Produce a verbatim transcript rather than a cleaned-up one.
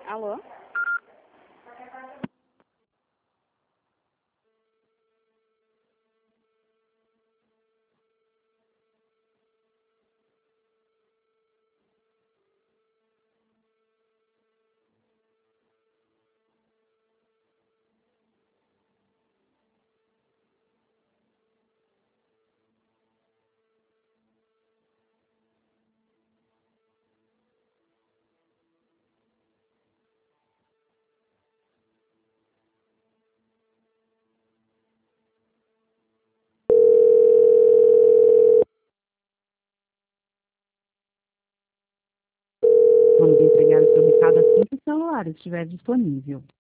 Alô? Vamos entregar o seu recado assim que o celular estiver disponível.